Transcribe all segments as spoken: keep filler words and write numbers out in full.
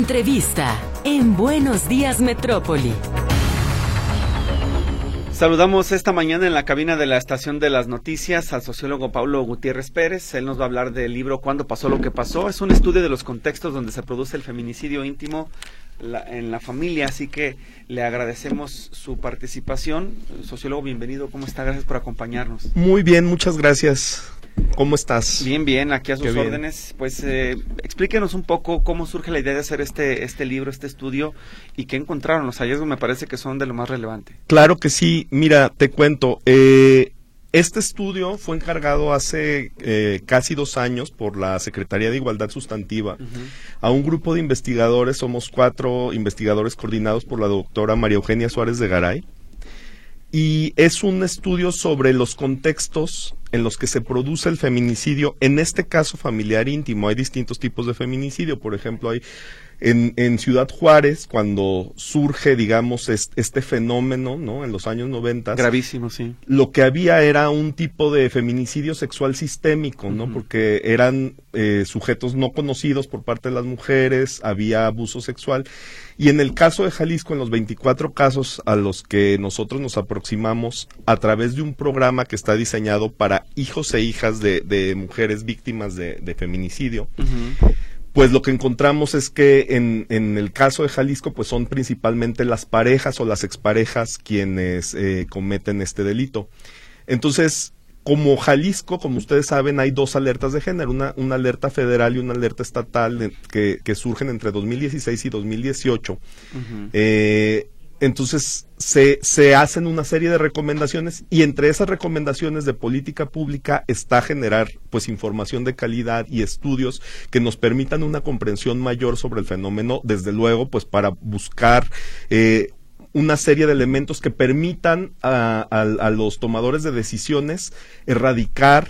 Entrevista en Buenos Días Metrópoli. Saludamos esta mañana en la cabina de la Estación de las Noticias al sociólogo Paulo Gutiérrez Pérez. Él nos va a hablar del libro ¿Cuándo pasó lo que pasó? Es un estudio de los contextos donde se produce el feminicidio íntimo la, en la familia, así que le agradecemos su participación. Sociólogo, bienvenido, ¿cómo está? Gracias por acompañarnos. Muy bien, muchas gracias. ¿Cómo estás? Bien, bien, aquí a sus Qué bien. órdenes. Pues eh, explíquenos un poco cómo surge la idea de hacer este este libro, este estudio, y qué encontraron. Los hallazgos me parece que son de lo más relevante. Claro que sí. Mira, te cuento. Eh, este estudio fue encargado hace eh, casi dos años por la Secretaría de Igualdad Sustantiva uh-huh. a un grupo de investigadores. Somos cuatro investigadores coordinados por la doctora María Eugenia Suárez de Garay. Y es un estudio sobre los contextos en los que se produce el feminicidio, en este caso familiar íntimo. Hay distintos tipos de feminicidio. Por ejemplo, hay en, en Ciudad Juárez, cuando surge, digamos, este, este fenómeno, ¿no? En los años noventa. Gravísimo, sí. Lo que había era un tipo de feminicidio sexual sistémico, ¿no? Uh-huh. Porque eran eh, sujetos no conocidos por parte de las mujeres, había abuso sexual. Y en el caso de Jalisco, en los veinticuatro casos a los que nosotros nos aproximamos a través de un programa que está diseñado para hijos e hijas de, de mujeres víctimas de, de feminicidio, uh-huh. pues lo que encontramos es que en, en el caso de Jalisco, pues son principalmente las parejas o las exparejas quienes eh, cometen este delito. Entonces, como Jalisco, como ustedes saben, hay dos alertas de género, una, una alerta federal y una alerta estatal de, que, que surgen entre dos mil dieciséis y dos mil dieciocho. Uh-huh. Eh, entonces, se, se hacen una serie de recomendaciones y entre esas recomendaciones de política pública está generar, pues, información de calidad y estudios que nos permitan una comprensión mayor sobre el fenómeno, desde luego, pues, para buscar eh, una serie de elementos que permitan a, a, a los tomadores de decisiones erradicar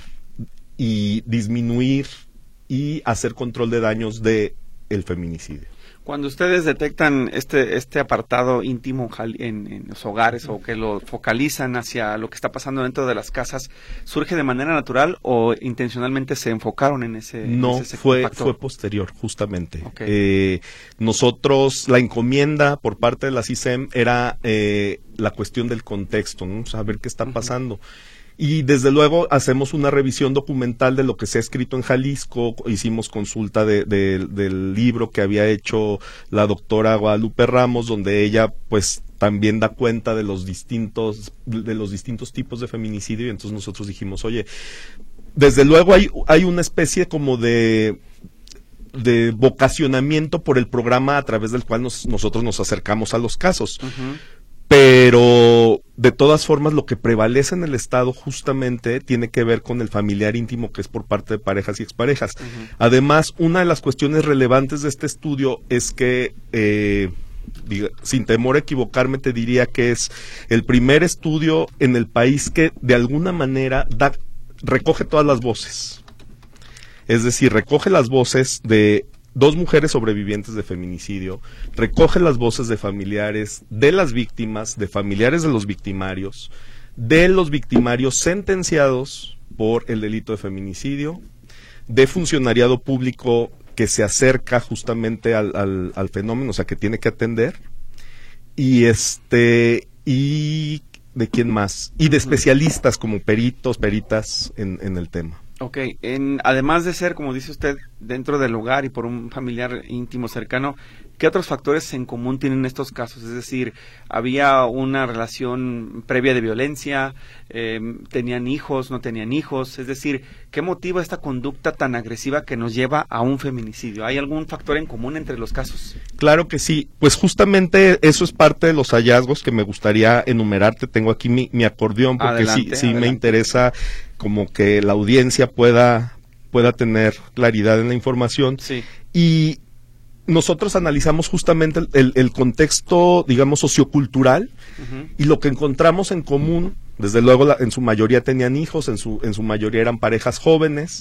y disminuir y hacer control de daños de el feminicidio. Cuando ustedes detectan este este apartado íntimo en, en los hogares o que lo focalizan hacia lo que está pasando dentro de las casas, ¿surge de manera natural o intencionalmente se enfocaron en ese No, en ese fue factor? fue posterior, justamente. Okay. Eh, nosotros, la encomienda por parte de la C I S E M era eh, la cuestión del contexto, ¿no? Saber qué está pasando. Uh-huh. Y desde luego hacemos una revisión documental de lo que se ha escrito en Jalisco, hicimos consulta de, de, del libro que había hecho la doctora Guadalupe Ramos, donde ella pues también da cuenta de los distintos, de los distintos tipos de feminicidio, y entonces nosotros dijimos, oye, desde luego hay, hay una especie como de de vocacionamiento por el programa a través del cual nos, nosotros nos acercamos a los casos. Uh-huh. Pero de todas formas lo que prevalece en el Estado justamente tiene que ver con el familiar íntimo, que es por parte de parejas y exparejas. Uh-huh. Además, una de las cuestiones relevantes de este estudio es que, eh, diga, sin temor a equivocarme, te diría que es el primer estudio en el país que de alguna manera da, recoge todas las voces. Es decir, recoge las voces de dos mujeres sobrevivientes de feminicidio, recoge las voces de familiares de las víctimas, de familiares de los victimarios, de los victimarios sentenciados por el delito de feminicidio, de funcionariado público que se acerca justamente al, al, al fenómeno, o sea, que tiene que atender, y este y de quién más, y de especialistas como peritos, peritas en, en el tema. Ok, en, además de ser, como dice usted, dentro del hogar y por un familiar íntimo cercano, ¿qué otros factores en común tienen estos casos? Es decir, ¿había una relación previa de violencia? Eh, ¿Tenían hijos? ¿No tenían hijos? Es decir, ¿qué motiva esta conducta tan agresiva que nos lleva a un feminicidio? ¿Hay algún factor en común entre los casos? Claro que sí, pues justamente eso es parte de los hallazgos que me gustaría enumerarte. Tengo aquí mi, mi acordeón porque adelante, sí, sí me interesa como que la audiencia pueda, pueda tener claridad en la información. Sí. Y nosotros analizamos justamente el, el, el contexto, digamos, sociocultural, uh-huh. y lo que encontramos en común, desde luego la, en su mayoría tenían hijos, en su, en su mayoría eran parejas jóvenes,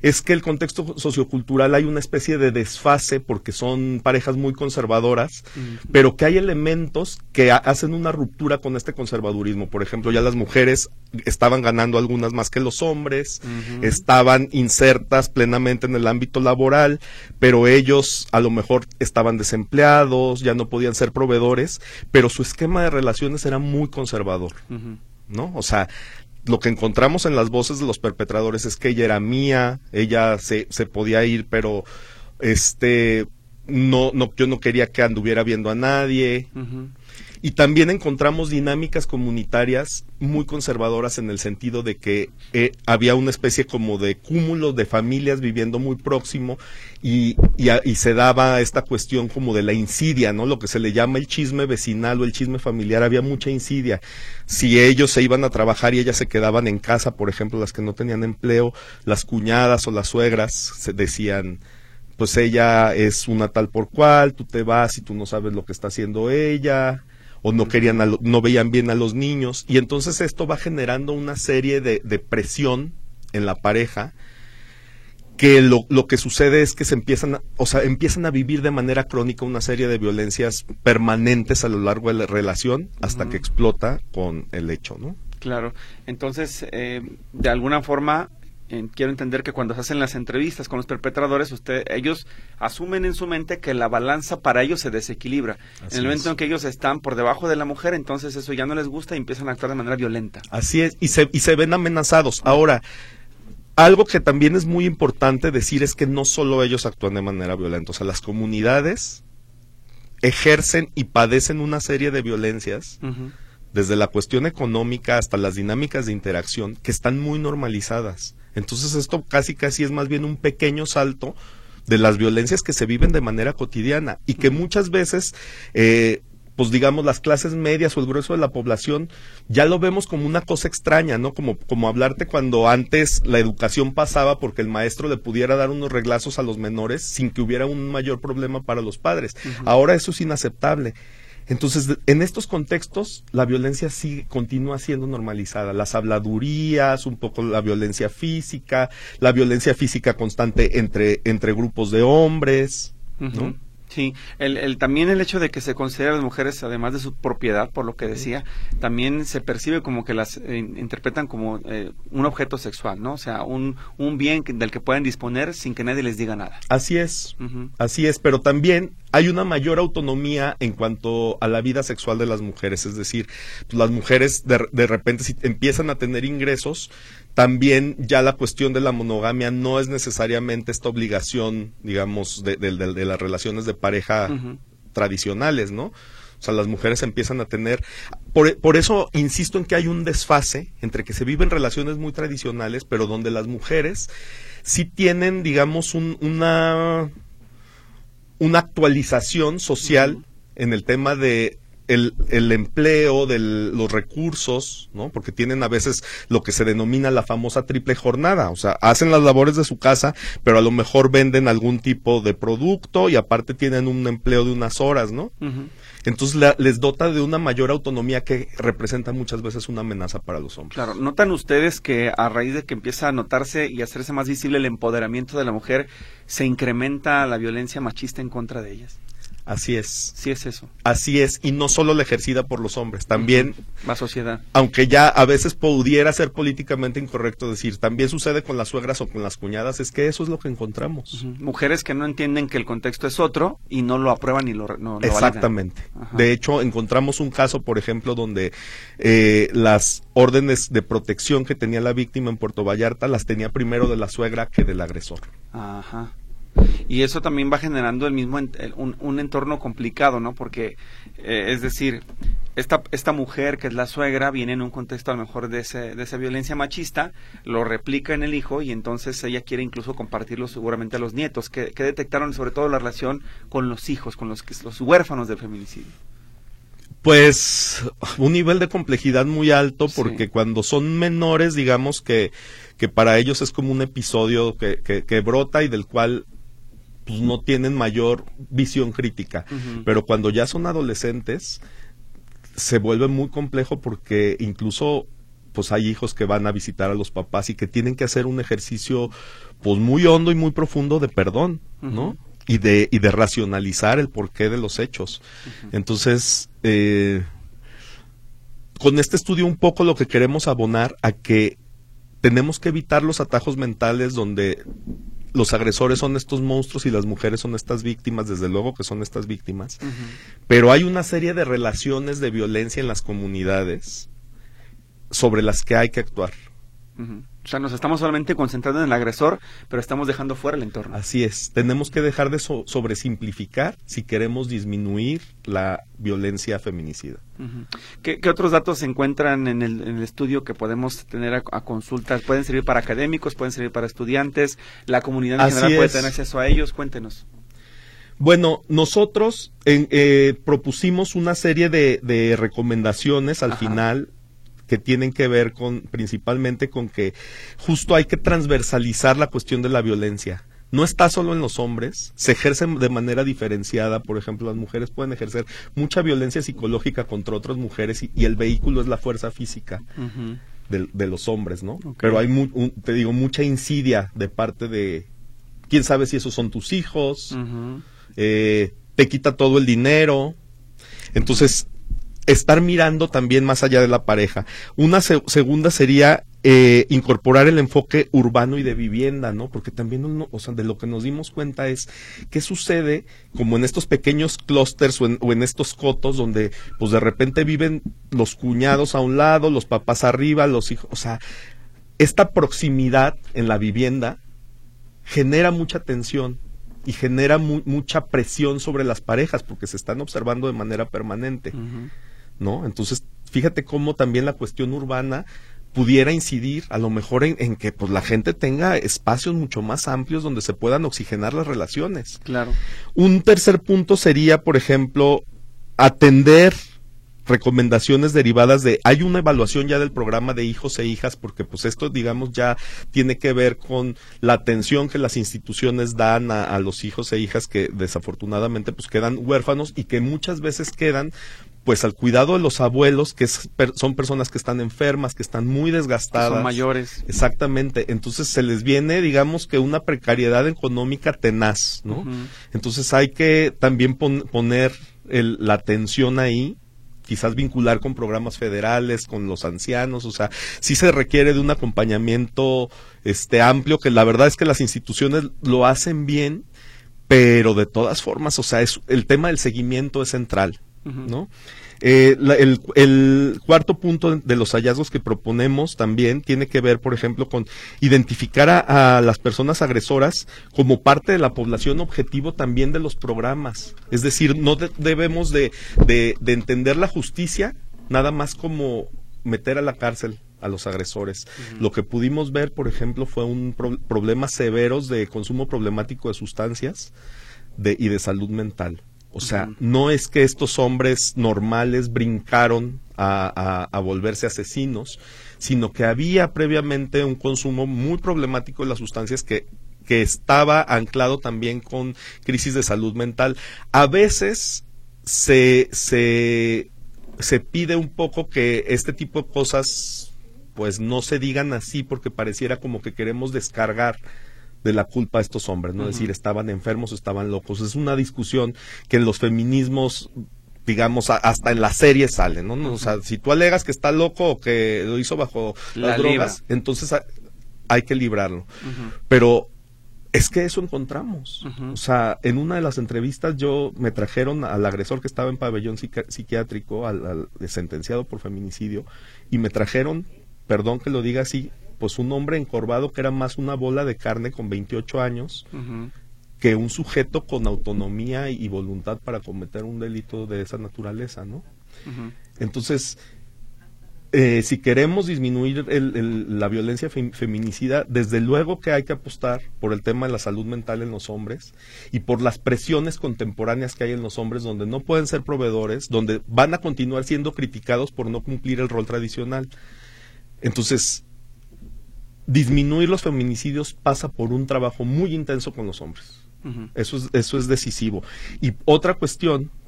es que el contexto sociocultural hay una especie de desfase porque son parejas muy conservadoras, uh-huh. pero que hay elementos que ha- hacen una ruptura con este conservadurismo. Por ejemplo, ya las mujeres estaban ganando algunas más que los hombres, uh-huh. estaban insertas plenamente en el ámbito laboral, pero ellos a lo mejor estaban desempleados, ya no podían ser proveedores, pero su esquema de relaciones era muy conservador, uh-huh. ¿no? O sea, lo que encontramos en las voces de los perpetradores es que ella era mía, ella se, se podía ir, pero este no, no, yo no quería que anduviera viendo a nadie. Uh-huh. Y también encontramos dinámicas comunitarias muy conservadoras en el sentido de que eh, había una especie como de cúmulo de familias viviendo muy próximo y, y, a, y se daba esta cuestión como de la insidia, ¿no? Lo que se le llama el chisme vecinal o el chisme familiar, había mucha insidia. Si ellos se iban a trabajar y ellas se quedaban en casa, por ejemplo, las que no tenían empleo, las cuñadas o las suegras se decían, pues ella es una tal por cual, tú te vas y tú no sabes lo que está haciendo ella, o no querían a lo, no veían bien a los niños, y entonces esto va generando una serie de, de presión en la pareja, que lo, lo que sucede es que se empiezan, a, o sea, empiezan a vivir de manera crónica una serie de violencias permanentes a lo largo de la relación, hasta uh-huh. que explota con el hecho, ¿no? Claro, entonces, eh, de alguna forma, eh, quiero entender que cuando se hacen las entrevistas con los perpetradores, usted, ellos asumen en su mente que la balanza para ellos se desequilibra. Así en el momento es. En que ellos están por debajo de la mujer, entonces eso ya no les gusta y empiezan a actuar de manera violenta. Así es, y se, y se ven amenazados. Ahora, algo que también es muy importante decir es que no solo ellos actúan de manera violenta, o sea, las comunidades ejercen y padecen una serie de violencias, uh-huh. desde la cuestión económica hasta las dinámicas de interacción, que están muy normalizadas. Entonces esto casi casi es más bien un pequeño salto de las violencias que se viven de manera cotidiana y que muchas veces, eh, pues digamos, las clases medias o el grueso de la población ya lo vemos como una cosa extraña, ¿no? Como, como hablarte cuando antes la educación pasaba porque el maestro le pudiera dar unos reglazos a los menores sin que hubiera un mayor problema para los padres. Uh-huh. Ahora eso es inaceptable. Entonces, en estos contextos, la violencia sigue, continúa siendo normalizada. Las habladurías, un poco la violencia física, la violencia física constante entre, entre grupos de hombres, ¿no? Uh-huh. Sí, el, el, también el hecho de que se consideren las mujeres, además de su propiedad, por lo que decía, también se percibe como que las eh, interpretan como eh, un objeto sexual, ¿no? O sea, un, un bien que, del que pueden disponer sin que nadie les diga nada. Así es, uh-huh. así es, pero también hay una mayor autonomía en cuanto a la vida sexual de las mujeres, es decir, pues las mujeres de, de repente si empiezan a tener ingresos, también ya la cuestión de la monogamia no es necesariamente esta obligación, digamos, de, de, de, de las relaciones de pareja uh-huh. tradicionales, ¿no? O sea, las mujeres empiezan a tener... Por, por eso insisto en que hay un desfase entre que se viven relaciones muy tradicionales, pero donde las mujeres sí tienen, digamos, un, una, una actualización social uh-huh. en el tema de... El, el empleo de los recursos, ¿no? Porque tienen a veces lo que se denomina la famosa triple jornada, o sea, hacen las labores de su casa, pero a lo mejor venden algún tipo de producto y aparte tienen un empleo de unas horas, ¿no? Uh-huh. Entonces la, les dota de una mayor autonomía que representa muchas veces una amenaza para los hombres. Claro, ¿notan ustedes que a raíz de que empieza a notarse y hacerse más visible el empoderamiento de la mujer, se incrementa la violencia machista en contra de ellas? Así es. Sí es eso. Así es, y no solo la ejercida por los hombres, también... La sociedad. Aunque ya a veces pudiera ser políticamente incorrecto decir, también sucede con las suegras o con las cuñadas, es que eso es lo que encontramos. Uh-huh. Mujeres que no entienden que el contexto es otro y no lo aprueban ni lo, no, lo Exactamente. De hecho, encontramos un caso, por ejemplo, donde eh, las órdenes de protección que tenía la víctima en Puerto Vallarta las tenía primero de la suegra que del agresor. Ajá. Y eso también va generando el mismo ent un, un entorno complicado, ¿no? Porque, eh, es decir, esta, esta mujer que es la suegra viene en un contexto a lo mejor de, ese, de esa violencia machista, lo replica en el hijo y entonces ella quiere incluso compartirlo seguramente a los nietos, que, que detectaron sobre todo la relación con los hijos, con los, los huérfanos del feminicidio. Pues un nivel de complejidad muy alto porque sí. Cuando son menores, digamos que, que para ellos es como un episodio que, que, que brota y del cual pues no tienen mayor visión crítica, uh-huh. Pero cuando ya son adolescentes se vuelve muy complejo porque incluso pues hay hijos que van a visitar a los papás y que tienen que hacer un ejercicio pues muy hondo y muy profundo de perdón, ¿no? Uh-huh. Y de, y de racionalizar el porqué de los hechos. Uh-huh. Entonces, eh, con este estudio un poco lo que queremos abonar a que tenemos que evitar los atajos mentales donde los agresores son estos monstruos y las mujeres son estas víctimas, desde luego que son estas víctimas, uh-huh. pero hay una serie de relaciones de violencia en las comunidades sobre las que hay que actuar. Uh-huh. O sea, nos estamos solamente concentrando en el agresor, pero estamos dejando fuera el entorno. Así es, tenemos que dejar de so- sobresimplificar si queremos disminuir la violencia feminicida. Uh-huh. ¿Qué, ¿Qué otros datos se encuentran en el, en el estudio que podemos tener a, a consulta? ¿Pueden servir para académicos, pueden servir para estudiantes? ¿La comunidad en Así general es. puede tener acceso a ellos? Cuéntenos. Bueno, nosotros en, eh, propusimos una serie de, de recomendaciones al Ajá. final que tienen que ver con principalmente con que justo hay que transversalizar la cuestión de la violencia. No está solo en los hombres, se ejerce de manera diferenciada. Por ejemplo, las mujeres pueden ejercer mucha violencia psicológica contra otras mujeres y, y el vehículo es la fuerza física uh-huh. de, de los hombres, ¿no? Okay. Pero hay, mu- un, te digo, mucha insidia de parte de, quién sabe si esos son tus hijos, uh-huh. eh, te quita todo el dinero. Entonces, estar mirando también más allá de la pareja. Una se- segunda sería eh, incorporar el enfoque urbano y de vivienda, ¿no? Porque también, uno, o sea, de lo que nos dimos cuenta es qué sucede como en estos pequeños clústeres o en, o en estos cotos donde, pues de repente viven los cuñados a un lado, los papás arriba, los hijos, o sea, esta proximidad en la vivienda genera mucha tensión y genera mu- mucha presión sobre las parejas porque se están observando de manera permanente. Uh-huh. ¿No? Entonces, fíjate cómo también la cuestión urbana pudiera incidir a lo mejor en, en que pues la gente tenga espacios mucho más amplios donde se puedan oxigenar las relaciones. Claro. Un tercer punto sería, por ejemplo, atender recomendaciones derivadas de, hay una evaluación ya del programa de hijos e hijas, porque pues esto digamos ya tiene que ver con la atención que las instituciones dan a, a los hijos e hijas que desafortunadamente pues quedan huérfanos y que muchas veces quedan pues al cuidado de los abuelos, que es, per, son personas que están enfermas, que están muy desgastadas. Que son mayores. Exactamente, entonces se les viene, digamos que una precariedad económica tenaz, ¿no? Uh-huh. Entonces hay que también pon, poner el, la atención ahí, quizás vincular con programas federales, con los ancianos, o sea, sí se requiere de un acompañamiento este amplio, que la verdad es que las instituciones lo hacen bien, pero de todas formas, o sea, es, el tema del seguimiento es central. Uh-huh. ¿No? Eh, la, el, el cuarto punto de los hallazgos que proponemos también tiene que ver, por ejemplo, con identificar a, a las personas agresoras como parte de la población objetivo también de los programas. Es decir, no de, debemos de, de, de entender la justicia nada más como meter a la cárcel a los agresores. Uh-huh. Lo que pudimos ver, por ejemplo, fue un pro, problemas severos de consumo problemático de sustancias de, y de salud mental. O sea, uh-huh. no es que estos hombres normales brincaron a, a, a volverse asesinos, sino que había previamente un consumo muy problemático de las sustancias que, que estaba anclado también con crisis de salud mental. A veces se, se, se pide un poco que este tipo de cosas pues no se digan así porque pareciera como que queremos descargar de la culpa a estos hombres, ¿no? Uh-huh. Es decir, estaban enfermos o estaban locos. Es una discusión que en los feminismos, digamos, a, hasta en la serie sale, ¿no? Uh-huh. O sea, si tú alegas que está loco o que lo hizo bajo la las libra. drogas, entonces a, hay que librarlo. Uh-huh. Pero es que eso encontramos. Uh-huh. O sea, en una de las entrevistas yo me trajeron al agresor que estaba en pabellón psiqui- psiquiátrico, al, al sentenciado por feminicidio, y me trajeron, perdón que lo diga así, pues un hombre encorvado que era más una bola de carne con veintiocho años uh-huh. que un sujeto con autonomía y voluntad para cometer un delito de esa naturaleza, ¿no? Uh-huh. Entonces, eh, si queremos disminuir el, el, la violencia fe, feminicida, desde luego que hay que apostar por el tema de la salud mental en los hombres y por las presiones contemporáneas que hay en los hombres donde no pueden ser proveedores, donde van a continuar siendo criticados por no cumplir el rol tradicional. Entonces, disminuir los feminicidios pasa por un trabajo muy intenso con los hombres. Uh-huh. Eso es, eso es decisivo. Y otra cuestión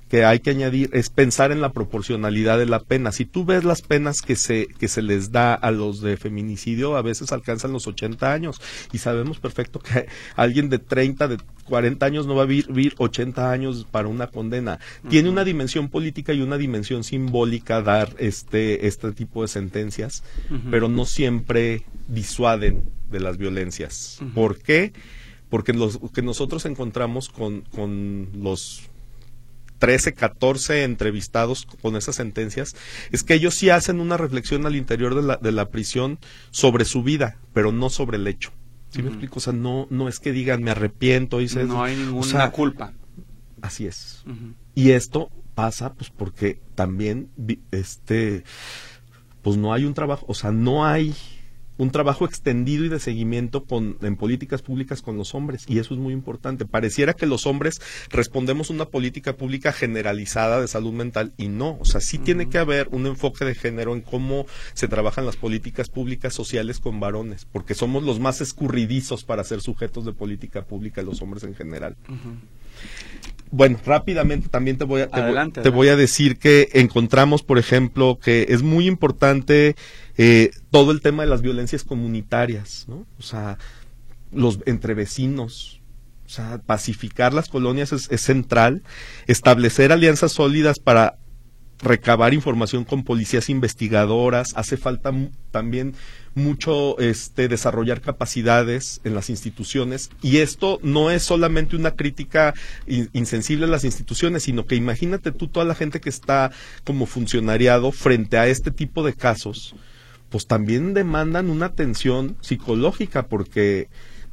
que hay que añadir es pensar en la proporcionalidad de la pena. Si tú ves las penas que se que se les da a los de feminicidio, a veces alcanzan los ochenta años y sabemos perfecto que alguien de treinta, de cuarenta años no va a vivir ochenta años para una condena. Uh-huh. Tiene una dimensión política y una dimensión simbólica dar este este tipo de sentencias, uh-huh. pero no siempre disuaden de las violencias. Uh-huh. ¿Por qué? Porque los que nosotros encontramos con, con los trece, catorce entrevistados con esas sentencias, es que ellos sí hacen una reflexión al interior de la, de la prisión sobre su vida, pero no sobre el hecho. ¿Sí uh-huh. me explico? O sea, no, no es que digan me arrepiento. Hice no hay ninguna o sea, culpa. Así es. Uh-huh. Y esto pasa pues porque también este pues no hay un trabajo, o sea, no hay un trabajo extendido y de seguimiento con, en políticas públicas con los hombres, y eso es muy importante. Pareciera que los hombres respondemos una política pública generalizada de salud mental, y no, o sea, sí uh-huh. tiene que haber un enfoque de género en cómo se trabajan las políticas públicas sociales con varones, porque somos los más escurridizos para ser sujetos de política pública, los hombres en general. Uh-huh. Bueno, rápidamente también te voy a te, adelante, voy, te voy a decir que encontramos, por ejemplo, que es muy importante eh, todo el tema de las violencias comunitarias, ¿no? O sea, los entre vecinos, o sea, pacificar las colonias es, es central, establecer alianzas sólidas para recabar información con policías investigadoras, hace falta m- también mucho este desarrollar capacidades en las instituciones, y esto no es solamente una crítica in- insensible a las instituciones, sino que imagínate tú toda la gente que está como funcionariado frente a este tipo de casos, pues también demandan una atención psicológica, porque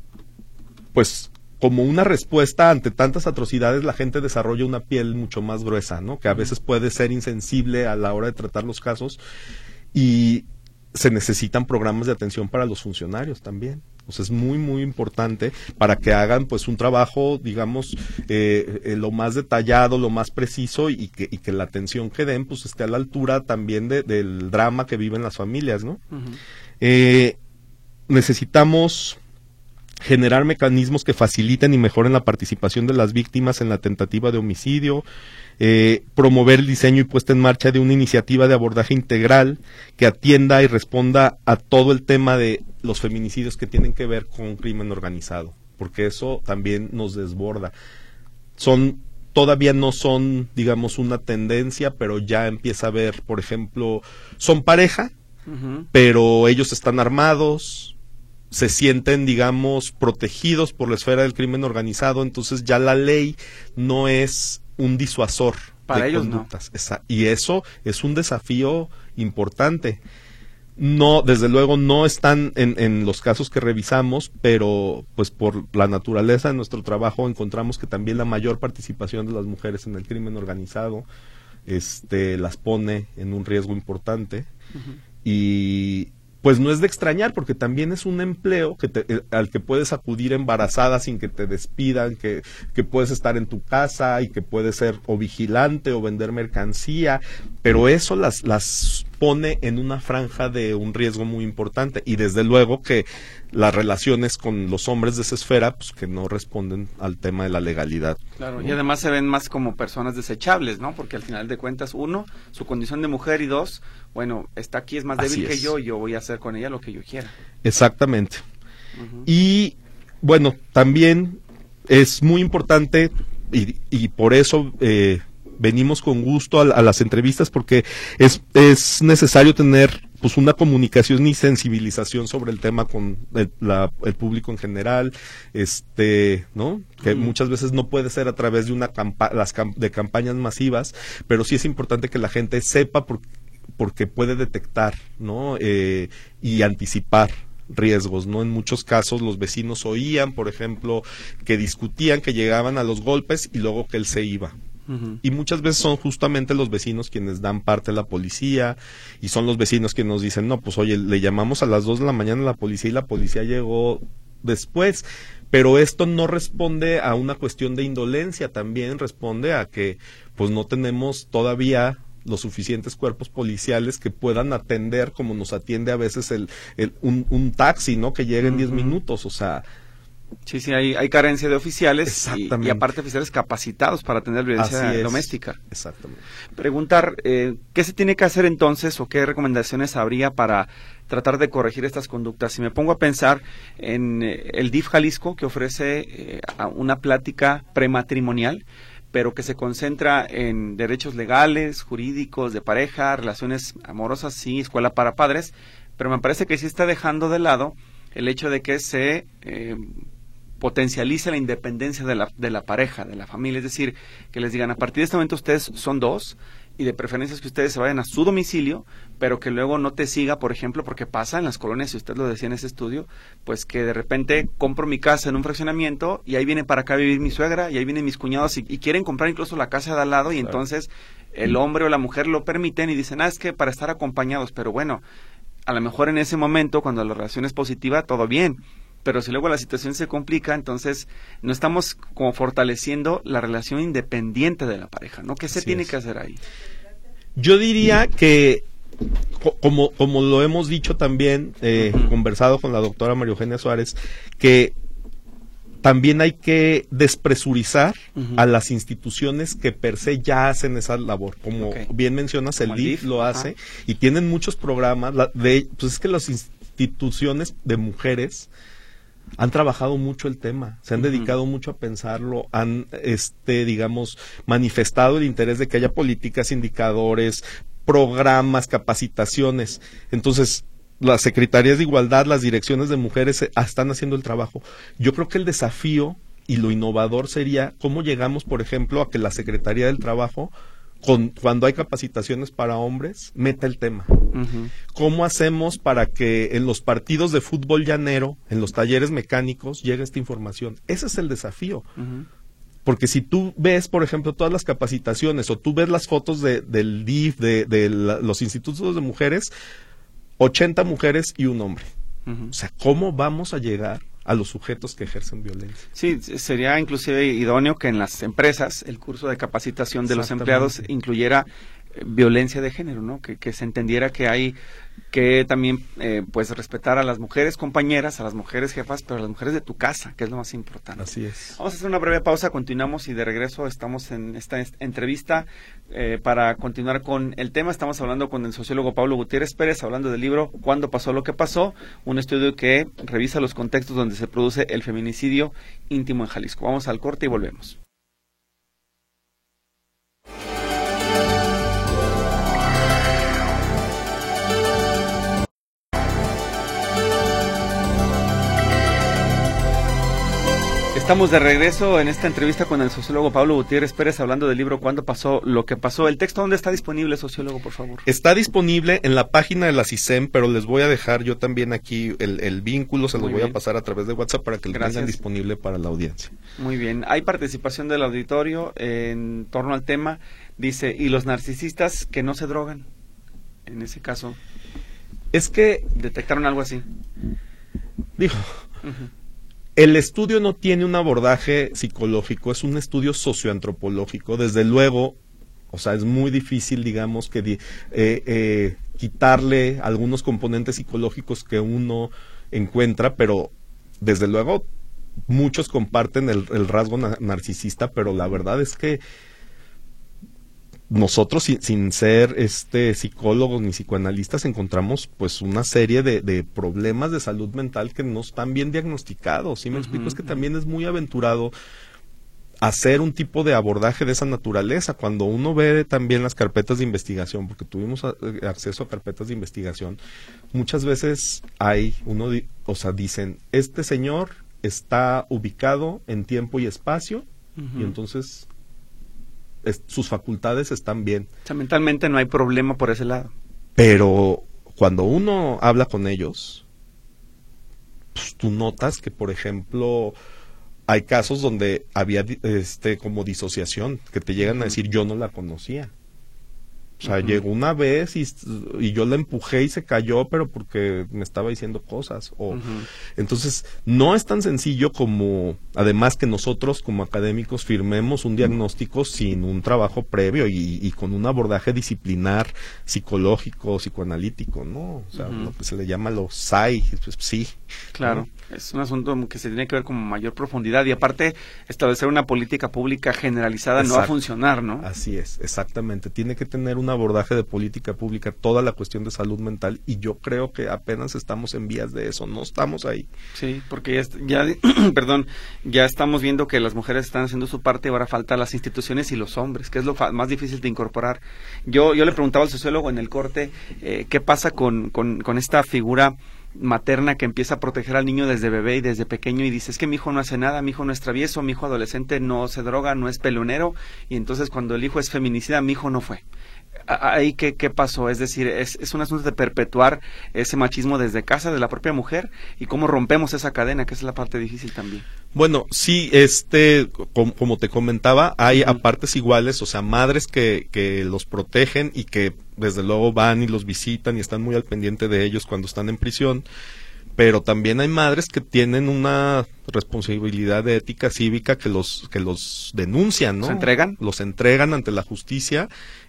pues como una respuesta ante tantas atrocidades, la gente desarrolla una piel mucho más gruesa, ¿no? Que a veces puede ser insensible a la hora de tratar los casos, y se necesitan programas de atención para los funcionarios también. O sea, es muy, muy importante para que hagan pues un trabajo, digamos, eh, eh, lo más detallado, lo más preciso, y que, y que la atención que den pues esté a la altura también de, del drama que viven las familias, ¿no? Uh-huh. Eh, necesitamos generar mecanismos que faciliten y mejoren la participación de las víctimas en la tentativa de homicidio, eh, promover el diseño y puesta en marcha de una iniciativa de abordaje integral que atienda y responda a todo el tema de los feminicidios que tienen que ver con crimen organizado, porque eso también nos desborda. Son, todavía no son, digamos, una tendencia, pero ya empieza a haber, por ejemplo, son pareja, uh-huh. pero ellos están armados, se sienten, digamos, protegidos por la esfera del crimen organizado, entonces ya la ley no es un disuasor para de ellos, conductas. No. Esa, y eso es un desafío importante. No, desde luego no están en, en los casos que revisamos, pero pues por la naturaleza de nuestro trabajo encontramos que también la mayor participación de las mujeres en el crimen organizado este, las pone en un riesgo importante. Uh-huh. Y pues no es de extrañar, porque también es un empleo que te, eh, al que puedes acudir embarazada sin que te despidan, que, que puedes estar en tu casa y que puedes ser o vigilante o vender mercancía, pero eso las, las pone en una franja de un riesgo muy importante, y desde luego que las relaciones con los hombres de esa esfera, pues que no responden al tema de la legalidad. Claro, ¿no? Y además se ven más como personas desechables, ¿no? Porque al final de cuentas, uno, su condición de mujer, y dos, bueno, está aquí, es más débil que yo, yo voy a hacer con ella lo que yo quiera. Exactamente. Uh-huh. Y bueno, también es muy importante, y, y por eso eh, venimos con gusto a, a las entrevistas, porque es, es necesario tener pues una comunicación y sensibilización sobre el tema con el, la, el público en general, este, ¿no? Que uh-huh. muchas veces no puede ser a través de una campa- las cam- de campañas masivas, pero sí es importante que la gente sepa por, porque puede detectar, ¿no? Eh, y anticipar riesgos, ¿no? En muchos casos los vecinos oían, por ejemplo, que discutían, que llegaban a los golpes y luego que él se iba. Uh-huh. Y muchas veces son justamente los vecinos quienes dan parte a la policía, y son los vecinos que nos dicen, no, pues oye, le llamamos a las dos de la mañana a la policía y la policía llegó después. Pero esto no responde a una cuestión de indolencia, también responde a que pues no tenemos todavía los suficientes cuerpos policiales que puedan atender como nos atiende a veces el, el un, un taxi, ¿no? Que llega en diez uh-huh. minutos, o sea, Sí, sí, hay, hay carencia de oficiales y, y aparte oficiales capacitados para atender violencia doméstica. Exactamente. Preguntar, eh, ¿qué se tiene que hacer entonces o qué recomendaciones habría para tratar de corregir estas conductas? Si me pongo a pensar en eh, el D I F Jalisco, que ofrece eh, una plática prematrimonial, pero que se concentra en derechos legales, jurídicos, de pareja, relaciones amorosas, sí, escuela para padres, pero me parece que sí está dejando de lado el hecho de que se eh, potencialice la independencia de la, de la pareja, de la familia, es decir, que les digan, a partir de este momento ustedes son dos, y de preferencia es que ustedes se vayan a su domicilio, pero que luego no te siga, por ejemplo, porque pasa en las colonias, y usted lo decía en ese estudio, pues que de repente compro mi casa en un fraccionamiento, y ahí viene para acá a vivir mi suegra, y ahí vienen mis cuñados, y, y quieren comprar incluso la casa de al lado, y claro. Entonces el hombre o la mujer lo permiten, y dicen, ah, es que para estar acompañados, pero bueno, a lo mejor en ese momento, cuando la relación es positiva, todo bien, pero si luego la situación se complica, entonces no estamos como fortaleciendo la relación independiente de la pareja, ¿no? ¿Qué se Así tiene es. que hacer ahí? Yo diría que, co como, como lo hemos dicho también, eh, uh-huh. conversado con la doctora María Eugenia Suárez, que también hay que despresurizar uh-huh. a las instituciones que per se ya hacen esa labor. Como okay. bien mencionas, el D I F lo hace uh-huh. y tienen muchos programas. La, de, pues es que las instituciones de mujeres han trabajado mucho el tema, se han uh-huh. dedicado mucho a pensarlo, han, este, digamos, manifestado el interés de que haya políticas, indicadores, programas, capacitaciones. Entonces, las secretarías de igualdad, las direcciones de mujeres eh, están haciendo el trabajo. Yo creo que el desafío y lo innovador sería cómo llegamos, por ejemplo, a que la Secretaría del Trabajo, con, cuando hay capacitaciones para hombres, meta el tema. Uh-huh. ¿Cómo hacemos para que en los partidos de fútbol llanero, en los talleres mecánicos, llegue esta información? Ese es el desafío. Uh-huh. Porque si tú ves, por ejemplo, todas las capacitaciones, o tú ves las fotos de, del D I F, de, de la, los institutos de mujeres, ochenta mujeres y un hombre. Uh-huh. O sea, ¿cómo vamos a llegar a los sujetos que ejercen violencia? Sí, sería inclusive idóneo que en las empresas el curso de capacitación de los empleados incluyera eh, violencia de género, ¿no? Que, que se entendiera que hay que también eh, pues respetar a las mujeres compañeras, a las mujeres jefas, pero a las mujeres de tu casa, que es lo más importante. Así es. Vamos a hacer una breve pausa, continuamos y de regreso estamos en esta entrevista eh, para continuar con el tema. Estamos hablando con el sociólogo Pablo Gutiérrez Pérez, hablando del libro ¿Cuándo pasó lo que pasó? Un estudio que revisa los contextos donde se produce el feminicidio íntimo en Jalisco. Vamos al corte y volvemos. Estamos de regreso en esta entrevista con el sociólogo Pablo Gutiérrez Pérez, hablando del libro ¿Cuándo pasó lo que pasó? ¿El texto dónde está disponible, sociólogo, por favor? Está disponible en la página de la C I S E M, pero les voy a dejar yo también aquí el, el vínculo, se los voy a pasar a través de WhatsApp para que lo tengan disponible para la audiencia. Muy bien. Hay participación del auditorio en torno al tema. Dice, ¿y los narcisistas que no se drogan? En ese caso, es que ¿detectaron algo así? Dijo... Uh-huh. El estudio no tiene un abordaje psicológico, es un estudio socioantropológico. Desde luego, o sea, es muy difícil, digamos, que eh, eh, quitarle algunos componentes psicológicos que uno encuentra, pero desde luego muchos comparten el, el rasgo na- narcisista, pero la verdad es que nosotros, sin, sin ser este psicólogos ni psicoanalistas, encontramos pues una serie de, de problemas de salud mental que no están bien diagnosticados. ¿Sí me uh-huh, explico? Es que uh-huh. también es muy aventurado hacer un tipo de abordaje de esa naturaleza. Cuando uno ve también las carpetas de investigación, porque tuvimos a, acceso a carpetas de investigación, muchas veces hay, uno, di, o sea, dicen, este señor está ubicado en tiempo y espacio, uh-huh. y entonces... Es, sus facultades están bien. O sea, mentalmente no hay problema por ese lado. Pero cuando uno habla con ellos, pues tú notas que, por ejemplo, hay casos donde había este como disociación, que te llegan uh-huh. a decir, yo no la conocía. O sea, uh-huh. llegó una vez y, y yo la empujé y se cayó, pero porque me estaba diciendo cosas. O, uh-huh. Entonces, no es tan sencillo como, además que nosotros como académicos firmemos un diagnóstico sin un trabajo previo y, y con un abordaje disciplinar, psicológico, psicoanalítico, ¿no? O sea, uh-huh. lo que se le llama los S A I, pues, sí. Claro, ¿no? Es un asunto que se tiene que ver con mayor profundidad y aparte establecer una política pública generalizada Exacto. no va a funcionar, ¿no? Así es, exactamente. Tiene que tener un abordaje de política pública toda la cuestión de salud mental y yo creo que apenas estamos en vías de eso, no estamos ahí. Sí, porque ya, ya perdón, ya estamos viendo que las mujeres están haciendo su parte y ahora falta las instituciones y los hombres, que es lo fa- más difícil de incorporar. Yo yo le preguntaba al sociólogo en el corte eh, qué pasa con, con, con esta figura materna que empieza a proteger al niño desde bebé y desde pequeño y dice, es que mi hijo no hace nada, mi hijo no es travieso, mi hijo adolescente no se droga, no es peleonero, y entonces cuando el hijo es feminicida, mi hijo no fue. Ahí, ¿qué, qué pasó? Es decir, es, es un asunto de perpetuar ese machismo desde casa de la propia mujer y cómo rompemos esa cadena, que es la parte difícil también. Bueno, sí, este, como, como te comentaba, hay uh-huh. a partes iguales, o sea, madres que, que los protegen y que desde luego van y los visitan y están muy al pendiente de ellos cuando están en prisión, pero también hay madres que tienen una responsabilidad de ética cívica que los que los denuncian, ¿no? ¿Los entregan? Los entregan ante la justicia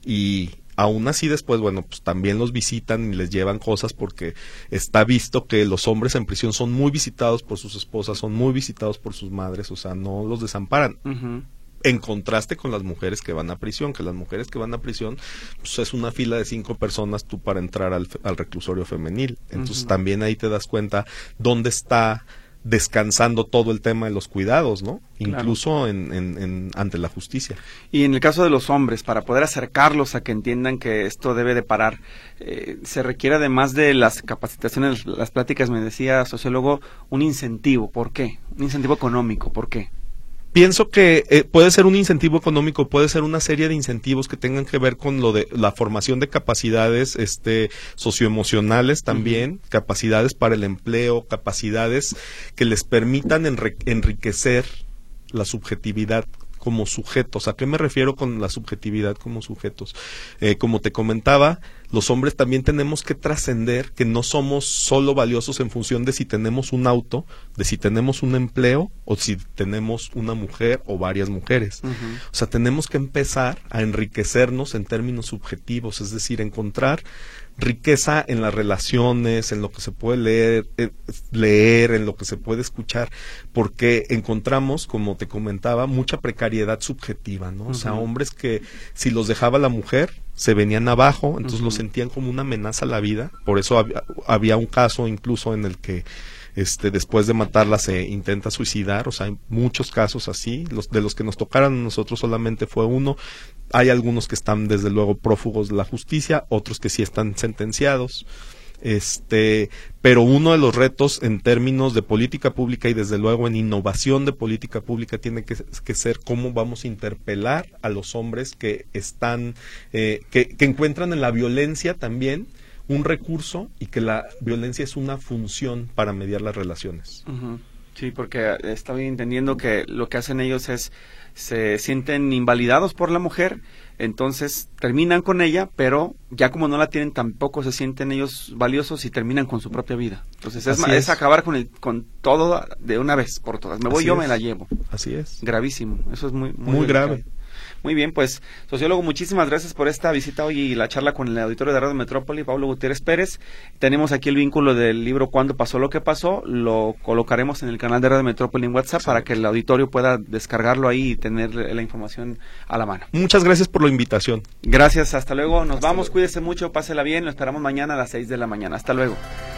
y aún así después, bueno, pues también los visitan y les llevan cosas porque está visto que los hombres en prisión son muy visitados por sus esposas, son muy visitados por sus madres, o sea, no los desamparan. Uh-huh. En contraste con las mujeres que van a prisión, que las mujeres que van a prisión, pues es una fila de cinco personas tú para entrar al, al reclusorio femenil. Entonces uh-huh. también ahí te das cuenta dónde está descansando todo el tema de los cuidados, ¿no? Claro. Incluso en, en, en, ante la justicia. Y en el caso de los hombres, para poder acercarlos a que entiendan que esto debe de parar, eh, se requiere además de las capacitaciones, las pláticas, me decía sociólogo, un incentivo. ¿Por qué? Un incentivo económico. ¿Por qué? Pienso que eh, puede ser un incentivo económico, puede ser una serie de incentivos que tengan que ver con lo de la formación de capacidades este socioemocionales también, uh-huh. capacidades para el empleo, capacidades que les permitan enri- enriquecer la subjetividad como sujetos. ¿A qué me refiero con la subjetividad como sujetos? Eh, como te comentaba, los hombres también tenemos que trascender que no somos solo valiosos en función de si tenemos un auto, de si tenemos un empleo o si tenemos una mujer o varias mujeres. Uh-huh. O sea, tenemos que empezar a enriquecernos en términos subjetivos, es decir, encontrar riqueza en las relaciones, en lo que se puede leer, eh, leer, en lo que se puede escuchar, porque encontramos, como te comentaba, mucha precariedad subjetiva, ¿no? Uh-huh. O sea, hombres que si los dejaba la mujer, se venían abajo, entonces uh-huh. lo sentían como una amenaza a la vida, por eso había, había un caso incluso en el que este después de matarla se intenta suicidar, o sea, hay muchos casos así, los de los que nos tocaron a nosotros solamente fue uno. Hay algunos que están desde luego prófugos de la justicia, otros que sí están sentenciados. Este, pero uno de los retos en términos de política pública y desde luego en innovación de política pública tiene que, que ser cómo vamos a interpelar a los hombres que están, eh, que, que encuentran en la violencia también un recurso y que la violencia es una función para mediar las relaciones. Uh-huh. Sí, porque estoy entendiendo que lo que hacen ellos es se sienten invalidados por la mujer, entonces terminan con ella, pero ya como no la tienen tampoco se sienten ellos valiosos y terminan con su propia vida. Entonces es, es. es acabar con el con todo de una vez por todas. Me voy Así yo, es. me la llevo. Así es. Gravísimo, eso es muy muy, muy grave. Muy bien, pues, sociólogo, muchísimas gracias por esta visita hoy y la charla con el auditorio de Radio Metrópoli, Pablo Gutiérrez Pérez. Tenemos aquí el vínculo del libro Cuándo pasó lo que pasó, lo colocaremos en el canal de Radio Metrópoli en WhatsApp sí. para que el auditorio pueda descargarlo ahí y tener la información a la mano. Muchas gracias por la invitación. Gracias, hasta luego, nos hasta vamos, luego. Cuídese mucho, pásela bien, lo esperamos mañana a las seis de la mañana, hasta luego.